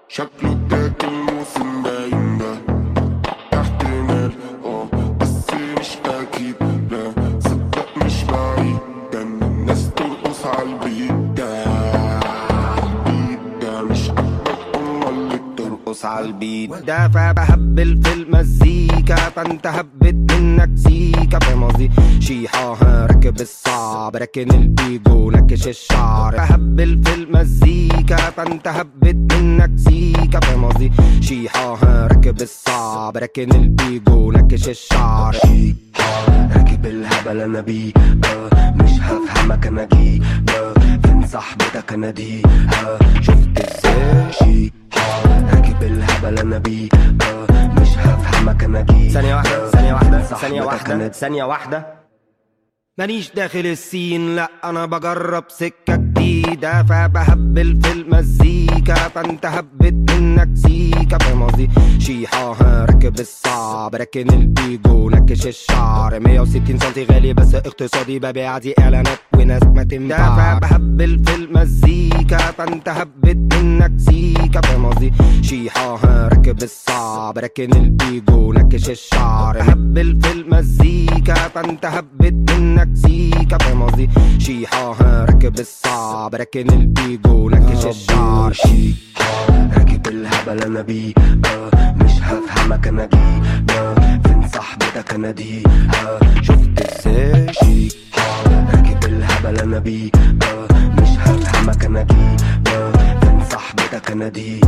شكله اداك الموسم باين ده احتمال بس مش اكيد، لا صدق مش بعيد، كان الناس ترقص عالبيت ده، مش قدك امال اللي بترقص عالبيت ده. فبهبل في المزيكا فانت هبت منك سيكا، فاهم قصدي؟ شيحة راكب الصعب راكن البيجو نكش الشعر. بهبل في المزيكا فانت هبت منك سيكا، فاهم قصدي؟ شيحة راكب الصعب راكن البيجو نكش الشعر. شيحة راكب الهبل انا بيه، مش هفهمك انا جي، فين صاحبتك انا دي، شفت ازاي؟ شيحة راكب الهبل انا بيه، مش هفهمك انا جي. ثانية واحدة ثانية واحدة ثانية واحدة ثانية واحدة، مانيش داخل السين، لا انا بجرب سكة جديدة. فبهبل في المزيكا فانت هبت منك سيكا، فاهم قصدي؟ شيحة راكب الصعب راكن البيجو نكش الشعر. 160 سنتي غالي بس اقتصادي، ببيع دي اعلانات وناس ما تنفع. فبهبل في المزيكا فانت هبت منك سيكا، فاهم قصدي؟ شيحة راكب الصعب راكن البيجو نكش الشعر. بهبل في المزيكا فانت هبت منك سيكا، فاهم قصدي؟ شيحة راكب الصعب راكن البيجو نكش الشعر. شيحة راكب الهبل انا بيه، مش هفهمك انا جي، فين صاحبتك انا دي، شفت ازاي؟ شيحة راكب الهبل انا بيه، مش هفهمك انا جي، فين صاحبتك انا دي.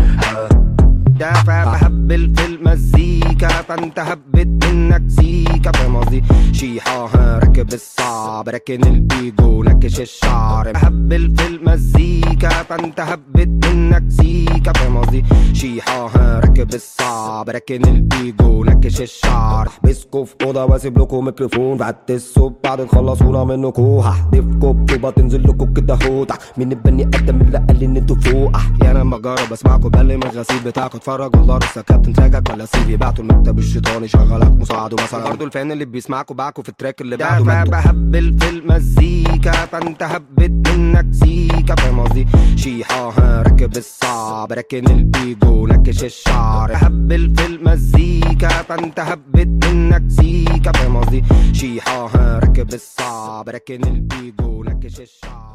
ده فبهبل في المزيكا فانت هبت منك سيكا، فاهم قصدي؟ شيحة راكب الصعب راكن البيجو نكش الشعر. بهبل في المزيكا فانت هبت منك سيكا، فاهم قصدي؟ شيحة راكب الصعب راكن البيجو نكش الشعر. احبسكوا في اوضه واسيب لكم ميكروفون، بعد الصوت بعد تخلصونا منكوا، هحدفكوا بطوبه تنزل لكم كده هوتح. مين البني ادم اللي قال ان انتوا فوق؟ احيانا بجرب اسمعكوا بل من الغسيل بتاعكوا، اتفرج والله لسه كابتن تراكك ولا سيبي بعتوا المكتب الشيطاني شغلك مساعده مثلا. برضه الفان اللي بيسمعكوا باعكوا في التراك اللي بعده ماتوا. بهبل في المزيكا فانت هبت منك سيكا، فاهم قصدي؟ شيحة راكب الصعب راكن البيجو نكش الشعر. بهبل في المزيكا فانت هبت منك سيكا، فاهم قصدي؟ شيحة راكب الصعب راكن البيجو نكش الشعر.